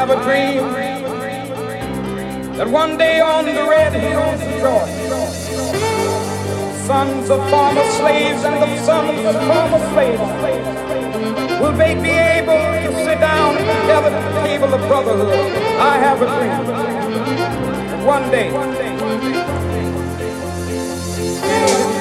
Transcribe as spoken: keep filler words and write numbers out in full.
have a dream that one day on the red hills of Georgia, sons of former slaves and the sons of former slaves will they be able to sit down together at the table of brotherhood. I have a dream that one day